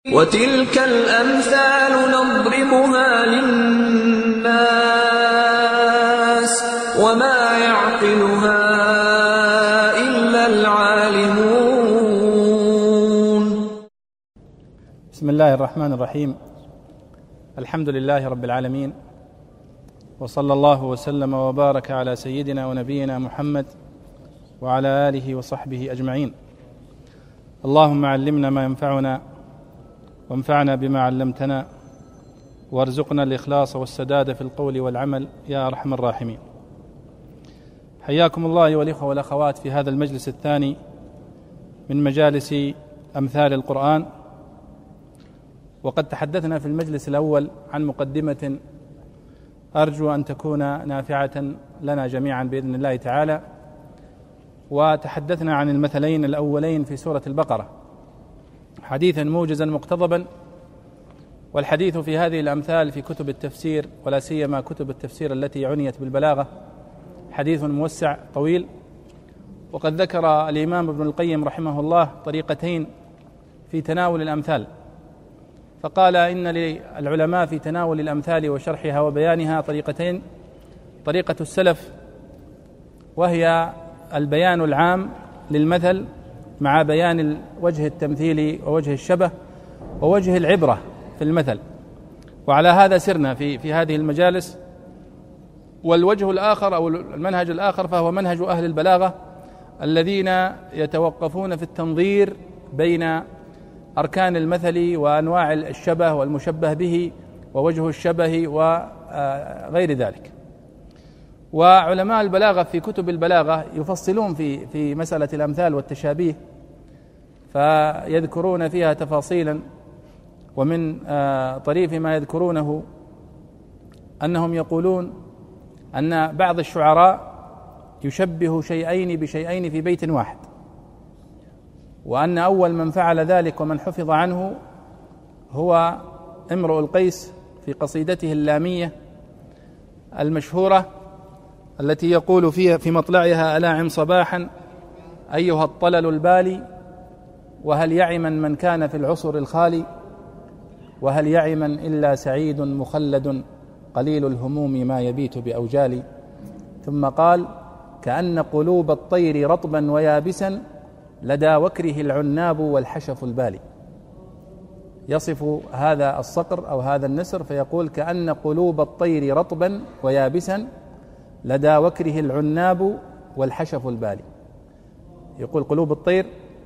وتلك الأمثال نضربها للناس وما يعقلها إلا العالمون. بسم الله الرحمن الرحيم. الحمد لله رب العالمين، وصلى الله وسلم وبارك على سيدنا ونبينا محمد وعلى آله وصحبه أجمعين. اللهم علمنا ما ينفعنا وانفعنا بما علمتنا وارزقنا الإخلاص والسداد في القول والعمل يا أرحم الراحمين. حياكم الله والإخوة والأخوات في هذا المجلس الثاني من مجالس أمثال القرآن. وقد تحدثنا في المجلس الأول عن مقدمة أرجو أن تكون نافعة لنا جميعا بإذن الله تعالى، وتحدثنا عن المثلين الأولين في سورة البقرة حديثا موجزا مقتضبا. والحديث في هذه الأمثال في كتب التفسير ولا سيما كتب التفسير التي عنيت بالبلاغة حديث موسع طويل. وقد ذكر الإمام ابن القيم رحمه الله طريقتين في تناول الأمثال، فقال إن للعلماء في تناول الأمثال وشرحها وبيانها طريقتين: طريقة السلف وهي البيان العام للمثل مع بيان وجه التمثيل ووجه الشبه ووجه العبرة في المثل، وعلى هذا سرنا في هذه المجالس. والوجه الآخر أو المنهج الآخر فهو منهج أهل البلاغة الذين يتوقفون في التنظير بين أركان المثل وأنواع الشبه والمشبه به ووجه الشبه وغير ذلك. وعلماء البلاغة في كتب البلاغة يفصلون في مسألة الأمثال والتشابيه، فيذكرون فيها تفاصيلا. ومن طريف ما يذكرونه أنهم يقولون أن بعض الشعراء يشبه شيئين بشيئين في بيت واحد، وأن أول من فعل ذلك ومن حفظ عنه هو امرؤ القيس في قصيدته اللامية المشهورة التي يقول فيها في مطلعها: ألاعم صباحا أيها الطلل البالي، وهل يعما من كان في العصر الخالي، وهل يعما إلا سعيد مخلد قليل الهموم ما يبيت بأوجالي. ثم قال: كأن قلوب الطير رطبا ويابسا لدى وكره العناب والحشف البالي. يصف هذا الصقر أو هذا النسر فيقول: كأن قلوب الطير رطبا ويابسا لدى وكره العناب والحشف البالي. يقول قلوب الطير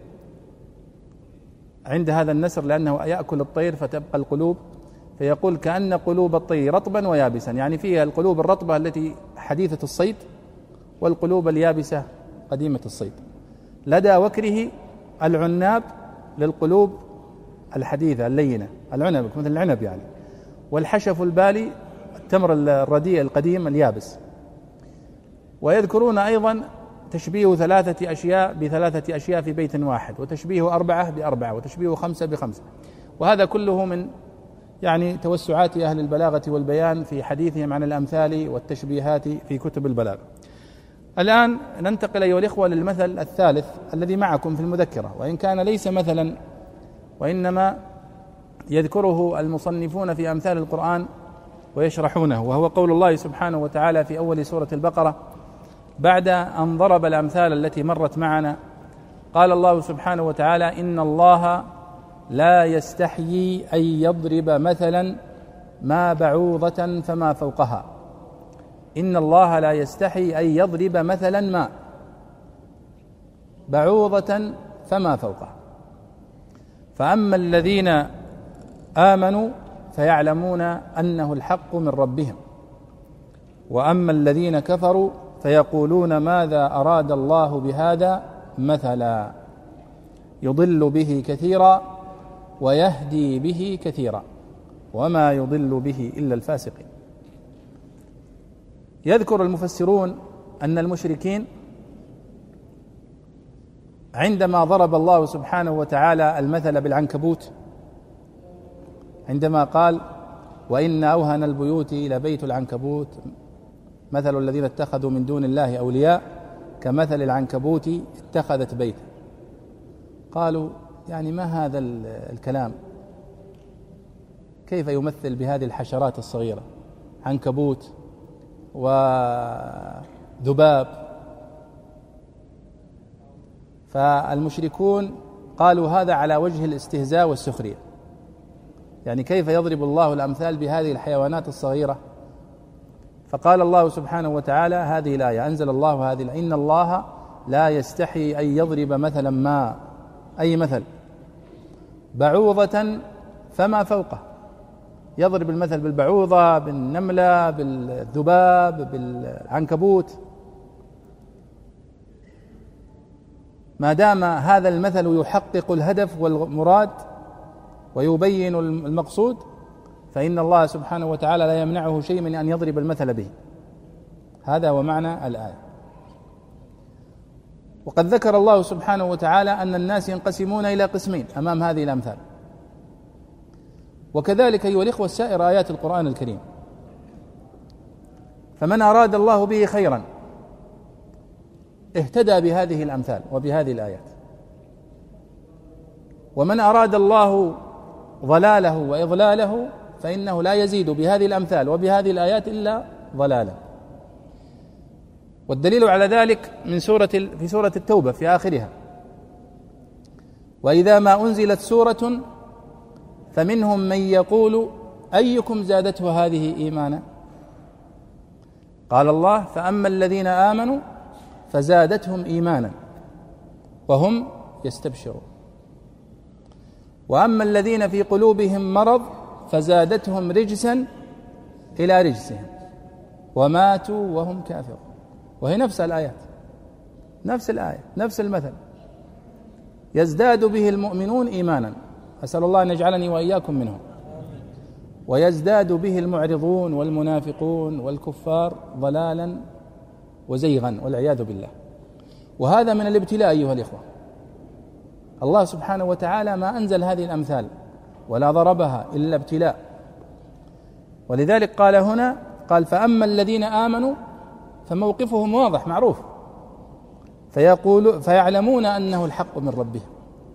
عند هذا النسر لأنه يأكل الطير فتبقى القلوب، فيقول: كأن قلوب الطير رطبا ويابسا، يعني فيها القلوب الرطبة التي حديثة الصيد والقلوب اليابسة قديمة الصيد. لدى وكره العناب للقلوب الحديثة اللينة، العنب مثل العنب يعني، والحشف البالي التمر الرديء القديم اليابس. ويذكرون أيضا تشبيه 3 أشياء ب3 أشياء في بيت واحد، وتشبيه 4 ب4، وتشبيه 5 ب5. وهذا كله من يعني توسعات أهل البلاغة والبيان في حديثهم عن الأمثال والتشبيهات في كتب البلاغة. الآن ننتقل أيها الإخوة للمثل الثالث الذي معكم في المذكرة، وإن كان ليس مثلا وإنما يذكره المصنفون في أمثال القرآن ويشرحونه، وهو قول الله سبحانه وتعالى في أول سورة البقرة بعد أن ضرب الأمثال التي مرت معنا. قال الله سبحانه وتعالى: إن الله لا يستحيي أن يضرب مثلا ما بعوضة فما فوقها. إن الله لا يستحيي أن يضرب مثلا ما بعوضة فما فوقها. فأما الذين آمنوا فيعلمون أنه الحق من ربهم، وأما الذين كفروا فيقولون ماذا أراد الله بهذا مثلا يضل به كثيرا ويهدي به كثيرا وما يضل به إلا الفاسقين. يذكر المفسرون أن المشركين عندما ضرب الله سبحانه وتعالى المثل بالعنكبوت، عندما قال: وإن أوهن البيوت إلى بيت العنكبوت مثل الذين اتخذوا من دون الله أولياء كمثل العنكبوت اتخذت بيتا. قالوا يعني ما هذا الكلام؟ كيف يمثل بهذه الحشرات الصغيرة، عنكبوت وذباب. فالمشركون قالوا هذا على وجه الاستهزاء والسخرية، يعني كيف يضرب الله الأمثال بهذه الحيوانات الصغيرة. فقال الله سبحانه وتعالى هذه الآية، أنزل الله هذه: إن الله لا يستحي أن يضرب مثلا ما، أي مثل، بعوضة فما فوقه. يضرب المثل بالبعوضة، بالنملة، بالذباب، بالعنكبوت، ما دام هذا المثل يحقق الهدف والمراد ويبين المقصود، فإن الله سبحانه وتعالى لا يمنعه شيء من أن يضرب المثل به. هذا هو معنى الآية. وقد ذكر الله سبحانه وتعالى أن الناس ينقسمون إلى قسمين أمام هذه الأمثال، وكذلك أيها الإخوة سائر آيات القرآن الكريم. فمن أراد الله به خيرا اهتدى بهذه الأمثال وبهذه الآيات، ومن أراد الله ضلاله وإضلاله فإنه لا يزيد بهذه الأمثال وبهذه الآيات إلا ضلالا. والدليل على ذلك في سورة التوبة في آخرها: وإذا ما أنزلت سورة فمنهم من يقول أيكم زادته هذه إيمانا، قال الله: فأما الذين آمنوا فزادتهم إيمانا وهم يستبشرون، وأما الذين في قلوبهم مرض فزادتهم رجسا إلى رجسهم وماتوا وهم كافرون. وهي نفس الآيات، نفس الآية، نفس المثل، يزداد به المؤمنون إيمانا، أسأل الله أن يجعلني وإياكم منهم، ويزداد به المعرضون والمنافقون والكفار ضلالا وزيغا والعياذ بالله. وهذا من الابتلاء أيها الإخوة. الله سبحانه وتعالى ما أنزل هذه الأمثال ولا ضربها إلا ابتلاء، ولذلك قال هنا، قال: فأما الذين آمنوا، فموقفهم واضح معروف، فيعلمون أنه الحق من ربهم.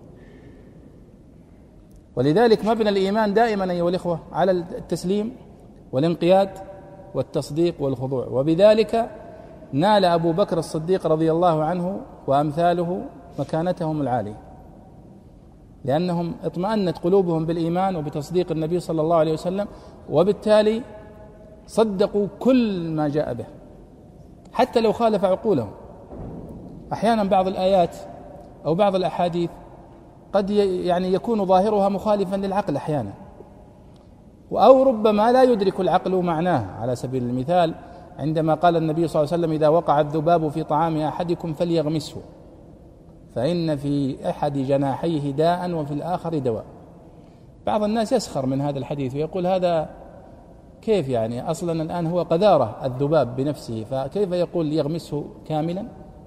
ولذلك مبنى الإيمان دائما أيها الإخوة على التسليم والانقياد والتصديق والخضوع. وبذلك نال أبو بكر الصديق رضي الله عنه وأمثاله مكانتهم العالية، لأنهم اطمأنت قلوبهم بالإيمان وبتصديق النبي صلى الله عليه وسلم، وبالتالي صدقوا كل ما جاء به حتى لو خالف عقولهم. أحيانا بعض الآيات أو بعض الأحاديث قد يكون ظاهرها مخالفا للعقل أحيانا، أو ربما لا يدرك العقل معناه. على سبيل المثال عندما قال النبي صلى الله عليه وسلم: إذا وقع الذباب في طعام أحدكم فليغمسه فإن في أحد جناحيه داء وفي الآخر دواء. بعض الناس يسخر من هذا الحديث ويقول: هذا كيف يعني؟ أصلا الآن هو قذارة الذباب بنفسه، فكيف يقول يغمسه كاملا؟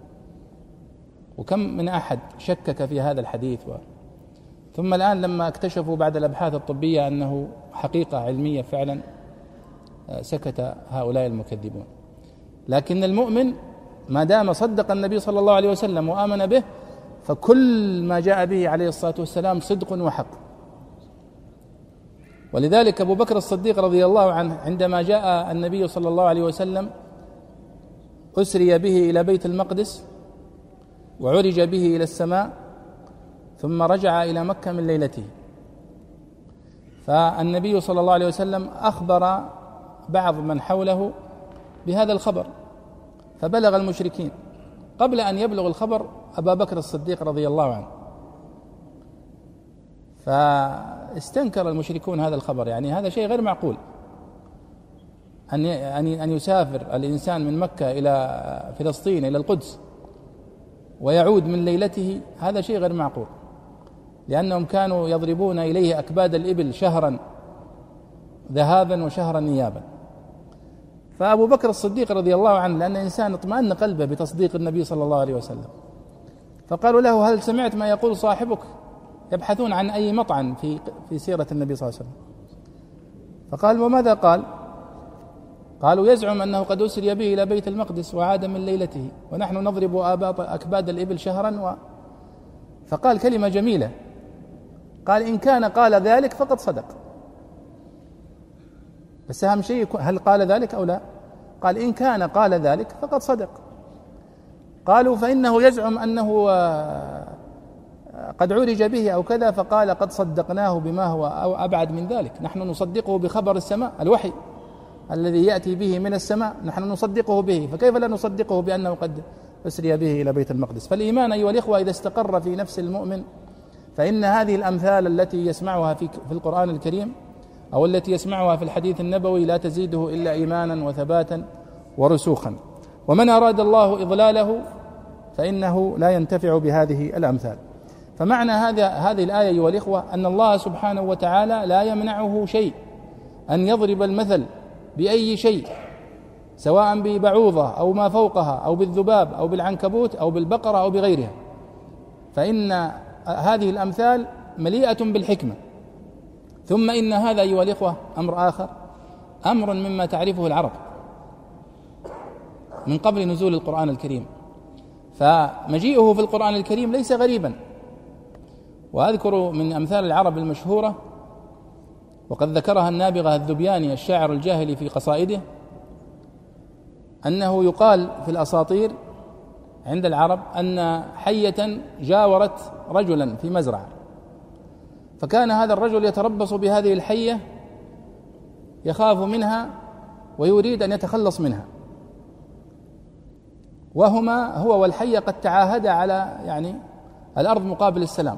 وكم من أحد شكك في هذا الحديث ثم الآن لما اكتشفوا بعد الأبحاث الطبية أنه حقيقة علمية فعلا، سكت هؤلاء المكذبون. لكن المؤمن ما دام صدق النبي صلى الله عليه وسلم وآمن به، فكل ما جاء به عليه الصلاة والسلام صدق وحق. ولذلك أبو بكر الصديق رضي الله عنه عندما جاء النبي صلى الله عليه وسلم أسري به إلى بيت المقدس وعرج به إلى السماء، ثم رجع إلى مكة من ليلته، فالنبي صلى الله عليه وسلم أخبر بعض من حوله بهذا الخبر، فبلغ المشركين قبل أن يبلغ الخبر أبا بكر الصديق رضي الله عنه، فاستنكر المشركون هذا الخبر. يعني هذا شيء غير معقول أن يسافر الإنسان من مكة إلى فلسطين إلى القدس ويعود من ليلته، هذا شيء غير معقول، لأنهم كانوا يضربون إليه أكباد الإبل شهرا ذهابا وشهرا إيابا. فأبو بكر الصديق رضي الله عنه لأن إنسان اطمأن قلبه بتصديق النبي صلى الله عليه وسلم، فقالوا له: هل سمعت ما يقول صاحبك؟ يبحثون عن أي مطعن في سيرة النبي صلى الله عليه وسلم. فقال: وماذا قال؟ قالوا: يزعم أنه قد أسري به إلى بيت المقدس وعاد من ليلته ونحن نضرب أكباد الإبل شهرا فقال كلمة جميلة، قال: إن كان قال ذلك فقد صدق. بس أهم شيء هل قال ذلك أو لا؟ قال إن كان قال ذلك فقد صدق. قالوا فإنه يزعم أنه قد عرج به أو كذا، فقال قد صدقناه بما هو أو أبعد من ذلك، نحن نصدقه بخبر السماء، الوحي الذي يأتي به من السماء نحن نصدقه به، فكيف لا نصدقه بأنه قد أسري به إلى بيت المقدس؟ فالإيمان أيها الإخوة إذا استقر في نفس المؤمن فإن هذه الأمثال التي يسمعها في القرآن الكريم أو التي يسمعها في الحديث النبوي لا تزيده إلا إيمانا وثباتا ورسوخا. ومن أراد الله إضلاله فإنه لا ينتفع بهذه الأمثال. فمعنى هذه الآية أيها الإخوة أن الله سبحانه وتعالى لا يمنعه شيء أن يضرب المثل بأي شيء، سواء ببعوضة أو ما فوقها أو بالذباب أو بالعنكبوت أو بالبقرة أو بغيرها، فإن هذه الأمثال مليئة بالحكمة. ثم إن هذا أيها الإخوة أمر آخر، أمر مما تعرفه العرب من قبل نزول القرآن الكريم، فمجيئه في القرآن الكريم ليس غريبا. وأذكر من أمثال العرب المشهورة وقد ذكرها النابغة الذبياني الشاعر الجاهلي في قصائده، أنه يقال في الأساطير عند العرب أن حية جاورت رجلا في مزرعة، فكان هذا الرجل يتربص بهذه الحية يخاف منها ويريد أن يتخلص منها، هو والحية قد تعاهدا على الأرض مقابل السلام.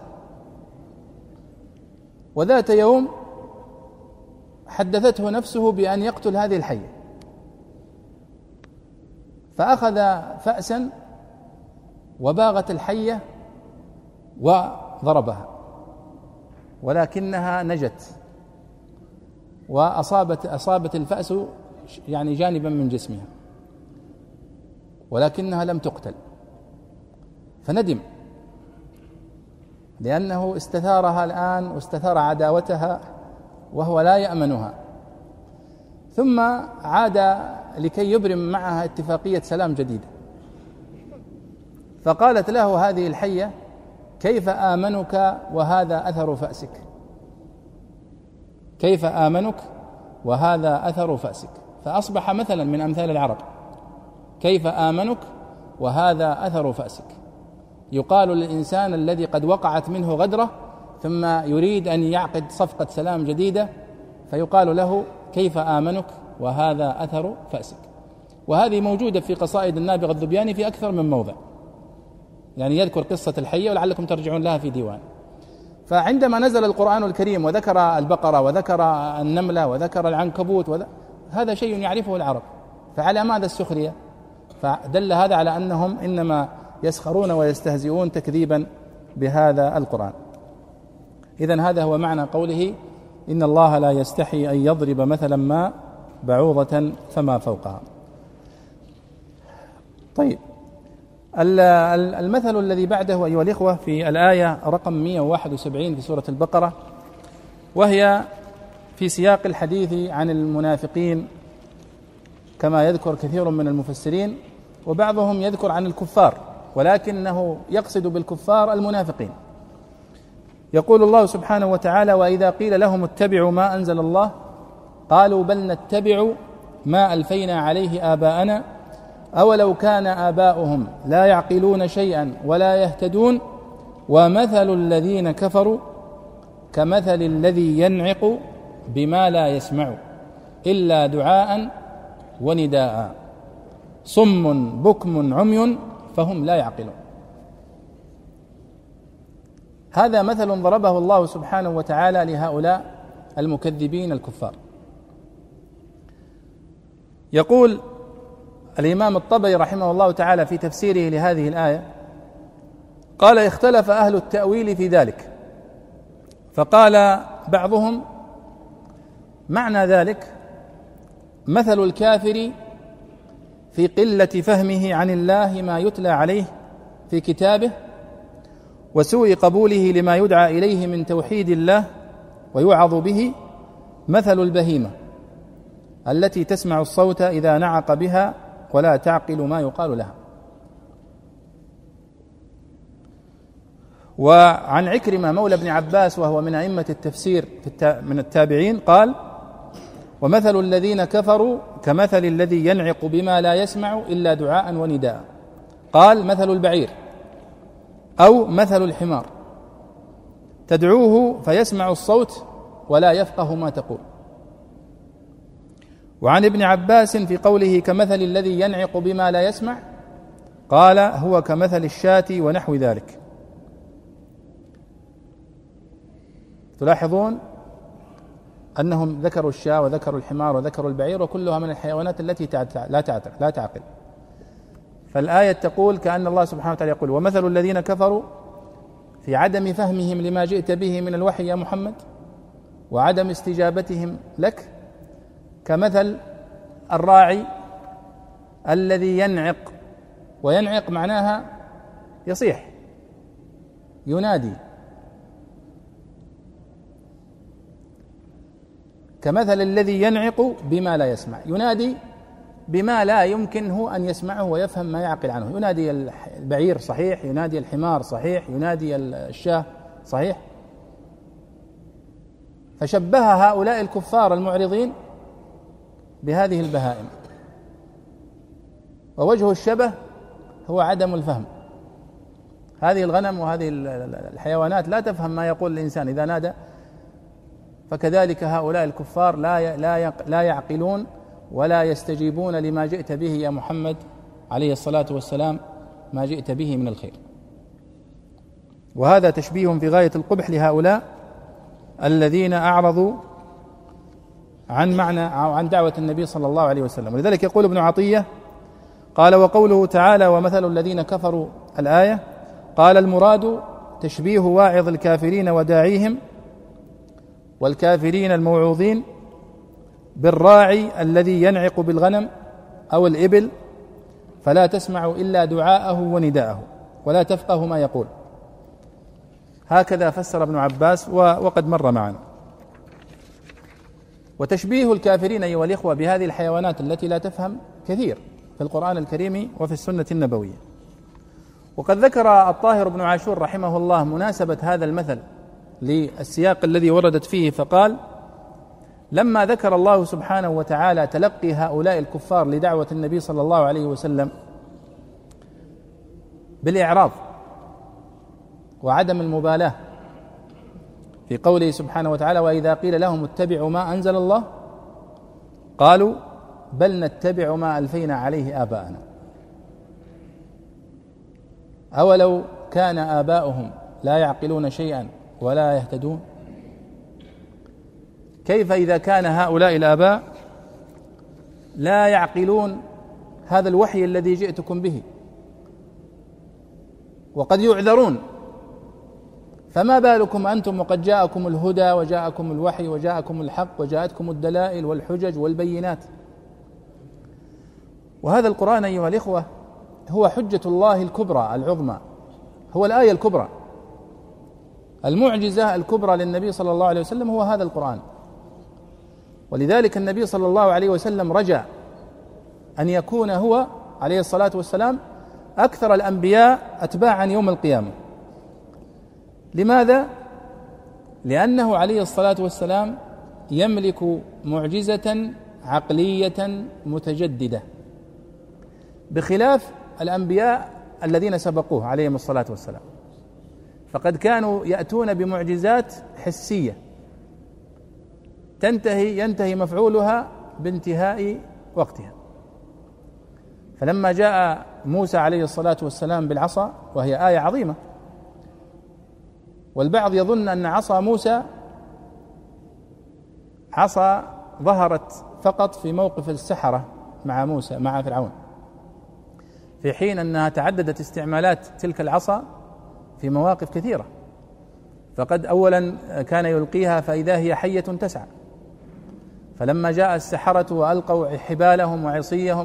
وذات يوم حدثته نفسه بأن يقتل هذه الحية، فأخذ فأسا وباغت الحية وضربها، ولكنها نجت وأصابت الفأس جانبا من جسمها، ولكنها لم تقتل، فندم لأنه استثارها الآن واستثار عداوتها وهو لا يأمنها. ثم عاد لكي يبرم معها اتفاقية سلام جديدة، فقالت له هذه الحية كيف آمنك وهذا أثر فأسك، كيف آمنك وهذا أثر فأسك، فأصبح مثلا من أمثال العرب، كيف آمنك وهذا أثر فأسك. يقال للإنسان الذي قد وقعت منه غدرة ثم يريد أن يعقد صفقة سلام جديدة فيقال له كيف آمنك وهذا أثر فأسك. وهذه موجودة في قصائد النابغة الذبياني في أكثر من موضع، يذكر قصة الحية ولعلكم ترجعون لها في ديوان. فعندما نزل القرآن الكريم وذكر البقرة وذكر النملة وذكر العنكبوت هذا شيء يعرفه العرب، فعلى ماذا السخرية؟ فدل هذا على أنهم إنما يسخرون ويستهزئون تكذيبا بهذا القرآن. إذن هذا هو معنى قوله إن الله لا يستحي أن يضرب مثلا ما بعوضة فما فوقها. طيب، المثل الذي بعده أيها الإخوة في الآية رقم 171 في سورة البقرة، وهي في سياق الحديث عن المنافقين كما يذكر كثير من المفسرين، وبعضهم يذكر عن الكفار ولكنه يقصد بالكفار المنافقين. يقول الله سبحانه وتعالى وإذا قيل لهم اتبعوا ما أنزل الله قالوا بل نتبع ما ألفينا عليه آباءنا أولو كان آباؤهم لا يعقلون شيئا ولا يهتدون ومثل الذين كفروا كمثل الذي ينعق بما لا يسمع إلا دعاء ونداء صم بكم عمي فهم لا يعقلون. هذا مثل ضربه الله سبحانه وتعالى لهؤلاء المكذبين الكفار. يقول الإمام الطبري رحمه الله تعالى في تفسيره لهذه الآية قال اختلف أهل التأويل في ذلك، فقال بعضهم معنى ذلك مثل الكافر في قلة فهمه عن الله ما يتلى عليه في كتابه وسوء قبوله لما يدعى إليه من توحيد الله ويوعظ به، مثل البهيمة التي تسمع الصوت إذا نعق بها ولا تعقل ما يقال لها. وعن عكرمة مولى ابن عباس وهو من أئمة التفسير من التابعين قال ومثل الذين كفروا كمثل الذي ينعق بما لا يسمع إلا دعاء ونداء. قال مثل البعير أو مثل الحمار تدعوه فيسمع الصوت ولا يفقه ما تقول. وعن ابن عباس في قوله كمثل الذي ينعق بما لا يسمع قال هو كمثل الشاة ونحو ذلك. تلاحظون أنهم ذكروا الشاة وذكروا الحمار وذكروا البعير وكلها من الحيوانات التي لا تعقل. فالآية تقول كأن الله سبحانه وتعالى يقول ومثل الذين كفروا في عدم فهمهم لما جئت به من الوحي يا محمد وعدم استجابتهم لك كمثل الراعي الذي ينعق، وينعق معناها يصيح ينادي، كمثل الذي ينعق بما لا يسمع، ينادي بما لا يمكنه أن يسمعه ويفهم ما يعقل عنه. ينادي البعير صحيح، ينادي الحمار صحيح، ينادي الشاة صحيح. فشبه هؤلاء الكفار المعرضين بهذه البهائم، ووجه الشبه هو عدم الفهم. هذه الغنم وهذه الحيوانات لا تفهم ما يقول الإنسان إذا نادى، فكذلك هؤلاء الكفار لا يعقلون ولا يستجيبون لما جئت به يا محمد عليه الصلاة والسلام، ما جئت به من الخير. وهذا تشبيه في غاية القبح لهؤلاء الذين أعرضوا عن دعوة النبي صلى الله عليه وسلم. ولذلك يقول ابن عطية قال وقوله تعالى ومثل الذين كفروا الآية، قال المراد تشبيه واعظ الكافرين وداعيهم والكافرين الموعوظين بالراعي الذي ينعق بالغنم أو الإبل فلا تسمع إلا دعاءه ونداءه ولا تفقه ما يقول. هكذا فسر ابن عباس وقد مر معنا. وتشبيه الكافرين أيها الإخوة بهذه الحيوانات التي لا تفهم كثير في القرآن الكريم وفي السنة النبوية. وقد ذكر الطاهر بن عاشور رحمه الله مناسبة هذا المثل للسياق الذي وردت فيه، فقال لما ذكر الله سبحانه وتعالى تلقي هؤلاء الكفار لدعوة النبي صلى الله عليه وسلم بالإعراض وعدم المبالاة في قوله سبحانه وتعالى وإذا قيل لهم اتبعوا ما أنزل الله قالوا بل نتبع ما ألفينا عليه آباءنا أولو كان آباؤهم لا يعقلون شيئا ولا يهتدون. كيف إذا كان هؤلاء الآباء لا يعقلون هذا الوحي الذي جئتكم به وقد يعذرون، فما بالكم أنتم وقد جاءكم الهدى وجاءكم الوحي وجاءكم الحق وجاءتكم الدلائل والحجج والبينات. وهذا القرآن أيها الإخوة هو حجة الله الكبرى العظمى، هو الآية الكبرى، المعجزة الكبرى للنبي صلى الله عليه وسلم هو هذا القرآن. ولذلك النبي صلى الله عليه وسلم رجا أن يكون هو عليه الصلاة والسلام أكثر الأنبياء أتباعا يوم القيامة. لماذا؟ لأنه عليه الصلاة والسلام يملك معجزة عقلية متجددة بخلاف الأنبياء الذين سبقوه عليهم الصلاة والسلام، فقد كانوا يأتون بمعجزات حسية ينتهي مفعولها بانتهاء وقتها. فلما جاء موسى عليه الصلاة والسلام بالعصا وهي آية عظيمة، والبعض يظن أن عصا موسى عصا ظهرت فقط في موقف السحرة مع موسى مع فرعون، في حين أنها تعددت استعمالات تلك العصا في مواقف كثيرة. فقد أولا كان يلقيها فإذا هي حية تسعى، فلما جاء السحرة وألقوا حبالهم وعصيهم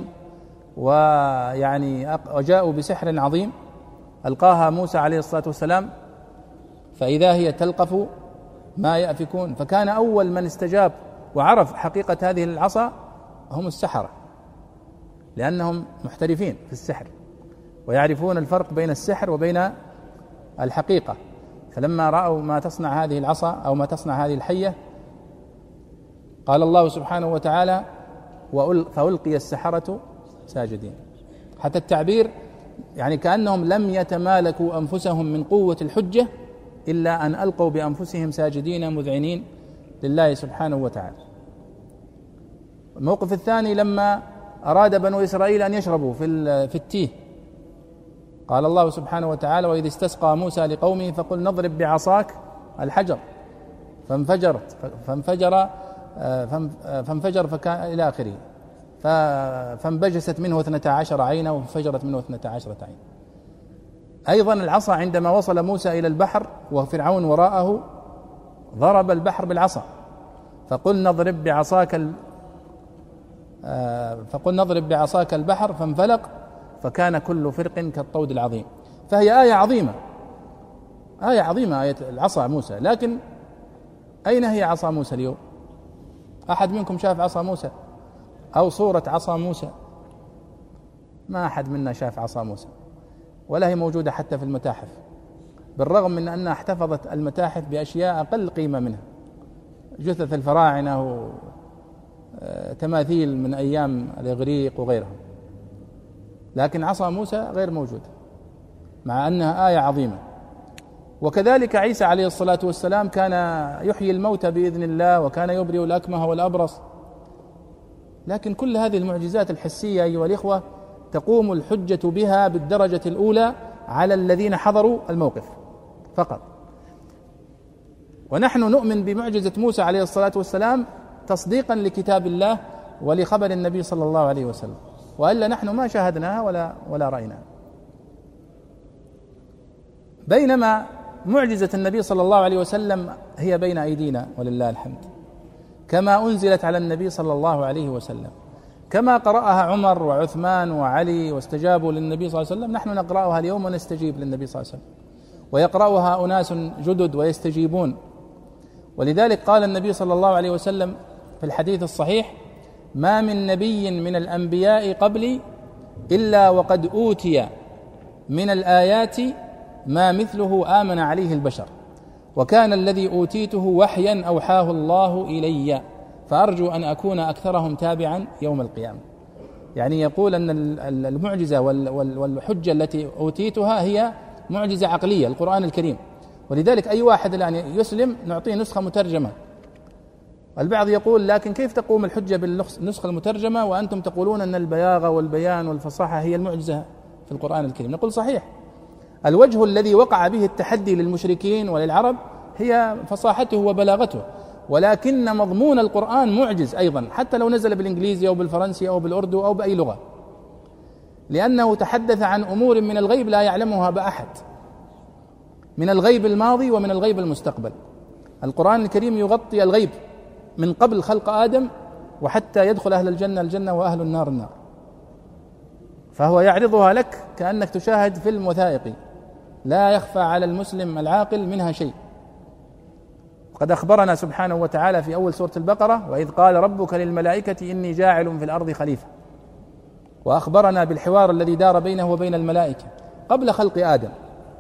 وجاءوا بسحر عظيم ألقاها موسى عليه الصلاة والسلام فإذا هي تلقف ما يأفكون. فكان أول من استجاب وعرف حقيقة هذه العصا هم السحرة، لأنهم محترفين في السحر ويعرفون الفرق بين السحر وبين الحقيقة. فلما رأوا ما تصنع هذه العصا أو ما تصنع هذه الحية قال الله سبحانه وتعالى فألقي السحرة ساجدين. حتى التعبير يعني كأنهم لم يتمالكوا أنفسهم من قوة الحجة إلا أن ألقوا بأنفسهم ساجدين مذعنين لله سبحانه وتعالى. الموقف الثاني لما أراد بنو إسرائيل أن يشربوا في التيه، قال الله سبحانه وتعالى: وإذ استسقى موسى لقومه فقل نضرب بعصاك الحجر فانفجر فكان إلى آخره، فانبجست منه 12 عينا وانفجرت منه 12 عين. أيضا العصا عندما وصل موسى إلى البحر وفرعون وراءه ضرب البحر بالعصا، فقل نضرب بعصاك البحر فانفلق فكان كل فرق كالطود العظيم. فهي آية عظيمة آية العصا موسى. لكن أين هي عصا موسى اليوم؟ أحد منكم شاف عصا موسى أو صورة عصا موسى؟ ما أحد منا شاف عصا موسى، ولا هي موجودة حتى في المتاحف، بالرغم من أنها احتفظت المتاحف بأشياء أقل قيمة منها، جثث الفراعنة وتماثيل من أيام الإغريق وغيرها، لكن عصا موسى غير موجودة مع أنها آية عظيمة. وكذلك عيسى عليه الصلاة والسلام كان يحيي الموتى بإذن الله، وكان يبرئ الأكمه والأبرص. لكن كل هذه المعجزات الحسية أيها الإخوة تقوم الحجة بها بالدرجة الأولى على الذين حضروا الموقف فقط. ونحن نؤمن بمعجزة موسى عليه الصلاة والسلام تصديقا لكتاب الله ولخبر النبي صلى الله عليه وسلم، وإلا نحن ما شاهدناها ولا رأيناها. بينما معجزة النبي صلى الله عليه وسلم هي بين أيدينا ولله الحمد، كما أنزلت على النبي صلى الله عليه وسلم، كما قرأها عمر وعثمان وعلي واستجابوا للنبي صلى الله عليه وسلم، نحن نقرأها اليوم ونستجيب للنبي صلى الله عليه وسلم، ويقرأها أناس جدد ويستجيبون. ولذلك قال النبي صلى الله عليه وسلم في الحديث الصحيح: ما من نبي من الأنبياء قبلي إلا وقد أوتي من الآيات ما مثله آمن عليه البشر، وكان الذي أوتيته وحيا أوحاه الله إلي، فأرجو أن أكون أكثرهم تابعا يوم القيامة. يعني يقول أن المعجزة والحجة التي أوتيتها هي معجزة عقلية، القرآن الكريم. ولذلك أي واحد الآن يسلم نعطيه نسخة مترجمة. البعض يقول: لكن كيف تقوم الحجة بالنسخة المترجمة وأنتم تقولون أن البلاغة والبيان والفصاحة هي المعجزة في القرآن الكريم؟ نقول: صحيح، الوجه الذي وقع به التحدي للمشركين وللعرب هي فصاحته وبلاغته، ولكن مضمون القرآن معجز أيضا، حتى لو نزل بالإنجليزي أو بالفرنسي أو بالأردو أو بأي لغة، لأنه تحدث عن أمور من الغيب لا يعلمها بأحد، من الغيب الماضي ومن الغيب المستقبل. القرآن الكريم يغطي الغيب من قبل خلق آدم وحتى يدخل أهل الجنة الجنة وأهل النار النار، فهو يعرضها لك كأنك تشاهد فيلم وثائقي، لا يخفى على المسلم العاقل منها شيء. وقد أخبرنا سبحانه وتعالى في أول سورة البقرة: وإذ قال ربك للملائكة إني جاعل في الأرض خليفة، وأخبرنا بالحوار الذي دار بينه وبين الملائكة قبل خلق آدم.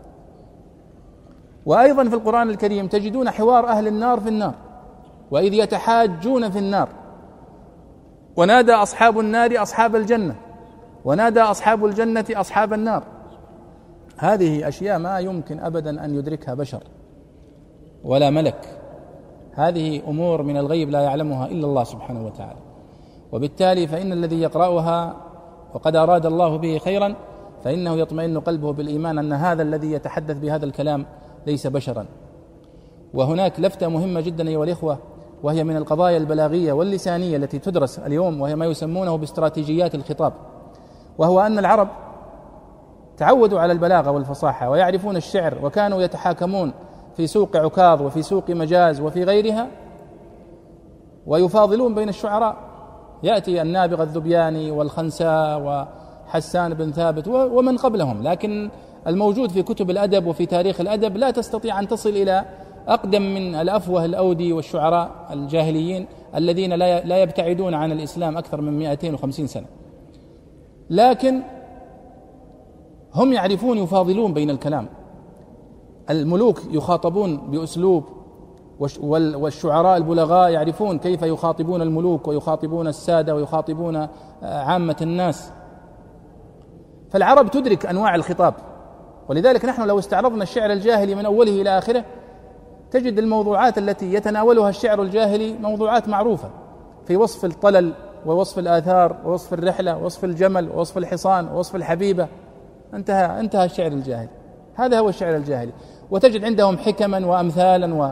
وأيضا في القرآن الكريم تجدون حوار أهل النار في النار: وإذ يتحاجون في النار ونادى أصحاب النار أصحاب الجنة ونادى أصحاب الجنة أصحاب النار. هذه أشياء ما يمكن أبدا أن يدركها بشر ولا ملك، هذه أمور من الغيب لا يعلمها إلا الله سبحانه وتعالى. وبالتالي فإن الذي يقرأها وقد أراد الله به خيرا فإنه يطمئن قلبه بالإيمان أن هذا الذي يتحدث بهذا الكلام ليس بشرا. وهناك لفتة مهمة جدا أيها الإخوة، وهي من القضايا البلاغية واللسانية التي تدرس اليوم، وهي ما يسمونه باستراتيجيات الخطاب، وهو أن العرب تعودوا على البلاغة والفصاحة ويعرفون الشعر، وكانوا يتحاكمون في سوق عكاظ وفي سوق مجاز وفي غيرها ويفاضلون بين الشعراء. يأتي النابغة الذبياني والخنساء وحسان بن ثابت ومن قبلهم، لكن الموجود في كتب الأدب وفي تاريخ الأدب لا تستطيع أن تصل إلى أقدم من الأفوه الأودي والشعراء الجاهليين الذين لا يبتعدون عن الإسلام أكثر من 250 سنة، لكن هم يعرفون يفاضلون بين الكلام. الملوك يخاطبون بأسلوب والشعراء البلغاء يعرفون كيف يخاطبون الملوك ويخاطبون السادة ويخاطبون عامة الناس. فالعرب تدرك أنواع الخطاب، ولذلك نحن لو استعرضنا الشعر الجاهلي من أوله إلى آخره تجد الموضوعات التي يتناولها الشعر الجاهلي موضوعات معروفة في وصف الطلل ووصف الآثار ووصف الرحلة ووصف الجمل ووصف الحصان ووصف الحبيبة. انتهى الشعر الجاهلي، هذا هو الشعر الجاهلي. وتجد عندهم حكما وأمثالا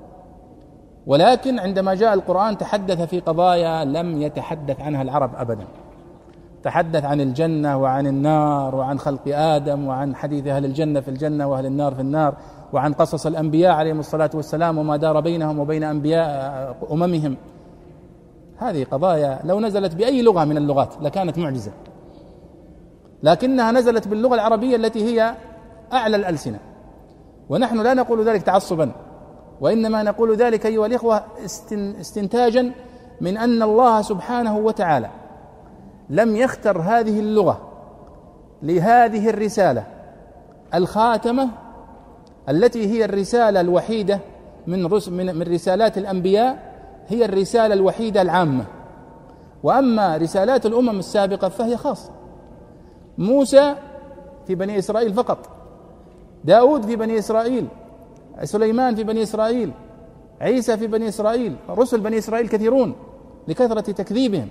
ولكن عندما جاء القرآن تحدث في قضايا لم يتحدث عنها العرب أبدا. تحدث عن الجنة وعن النار وعن خلق آدم وعن حديث أهل الجنة في الجنة وأهل النار في النار، وعن قصص الأنبياء عليهم الصلاة والسلام وما دار بينهم وبين أنبياء أممهم. هذه قضايا لو نزلت بأي لغة من اللغات لكانت معجزة، لكنها نزلت باللغة العربية التي هي أعلى الألسنة. ونحن لا نقول ذلك تعصبا، وإنما نقول ذلك أيها الإخوة استنتاجا من أن الله سبحانه وتعالى لم يختر هذه اللغة لهذه الرسالة الخاتمة التي هي الرسالة الوحيدة من رسالات الأنبياء، هي الرسالة الوحيدة العامة. وأما رسالات الأمم السابقة فهي خاصة. موسى في بني إسرائيل فقط، داود في بني إسرائيل، سليمان في بني إسرائيل، عيسى في بني إسرائيل. رسل بني إسرائيل كثيرون لكثرة تكذيبهم.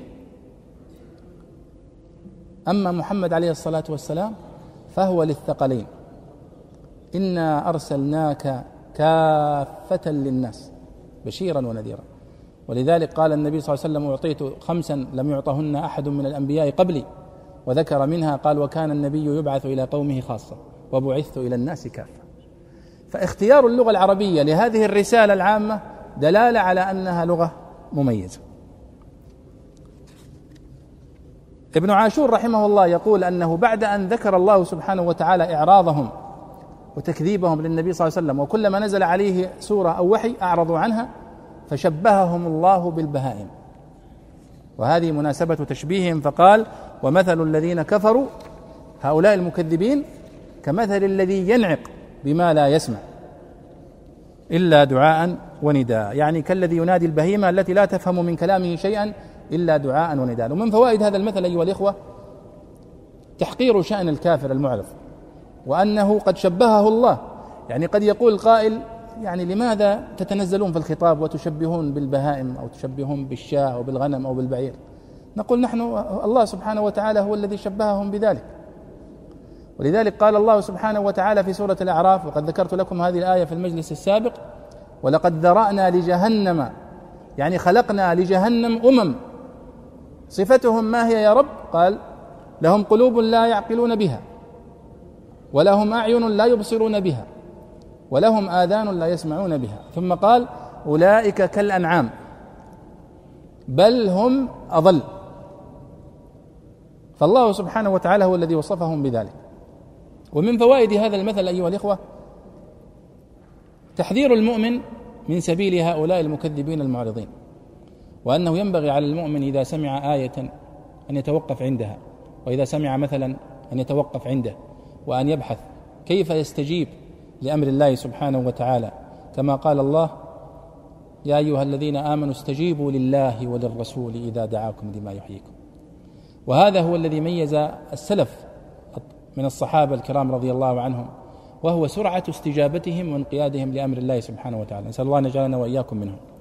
أما محمد عليه الصلاة والسلام فهو للثقلين، إنا أرسلناك كافة للناس بشيرا ونذيرا. ولذلك قال النبي صلى الله عليه وسلم: أعطيت 5 لم يعطهن أحد من الأنبياء قبلي، وذكر منها قال: وكان النبي يبعث إلى قومه خاصة وبعثت إلى الناس كافة. فاختيار اللغة العربية لهذه الرسالة العامة دلالة على أنها لغة مميزة. ابن عاشور رحمه الله يقول أنه بعد أن ذكر الله سبحانه وتعالى إعراضهم وتكذيبهم للنبي صلى الله عليه وسلم، وكلما نزل عليه سورة أو وحي أعرضوا عنها، فشبههم الله بالبهائم. وهذه مناسبة تشبيههم، فقال: ومثل الذين كفروا، هؤلاء المكذبين، كمثل الذي ينعق بما لا يسمع إلا دعاء ونداء، يعني كالذي ينادي البهيمة التي لا تفهم من كلامه شيئا إلا دعاء ونداء. ومن فوائد هذا المثل أيها الإخوة تحقير شأن الكافر المعرض، وأنه قد شبهه الله. يعني قد يقول القائل: يعني لماذا تتنزلون في الخطاب وتشبهون بالبهائم أو تشبهون بالشاة أو بالغنم أو بالبعير؟ نقول: نحن الله سبحانه وتعالى هو الذي شبههم بذلك. ولذلك قال الله سبحانه وتعالى في سورة الأعراف، وقد ذكرت لكم هذه الآية في المجلس السابق: ولقد ذرأنا لجهنم، يعني خلقنا لجهنم صفتهم ما هي يا رب؟ قال: لهم قلوب لا يعقلون بها، ولهم أعين لا يبصرون بها، ولهم آذان لا يسمعون بها. ثم قال: أولئك كالأنعام بل هم أضل. فالله سبحانه وتعالى هو الذي وصفهم بذلك. ومن فوائد هذا المثل أيها الإخوة تحذير المؤمن من سبيل هؤلاء المكذبين المعرضين، وأنه ينبغي على المؤمن إذا سمع آية أن يتوقف عندها، وإذا سمع مثلا أن يتوقف عنده، وأن يبحث كيف يستجيب لأمر الله سبحانه وتعالى، كما قال الله: يا أيها الذين آمنوا استجيبوا لله وللرسول إذا دعاكم لما يحييكم. وهذا هو الذي ميز السلف من الصحابة الكرام رضي الله عنهم، وهو سرعة استجابتهم وانقيادهم لأمر الله سبحانه وتعالى. نسأل الله أن يجعلنا وإياكم منهم.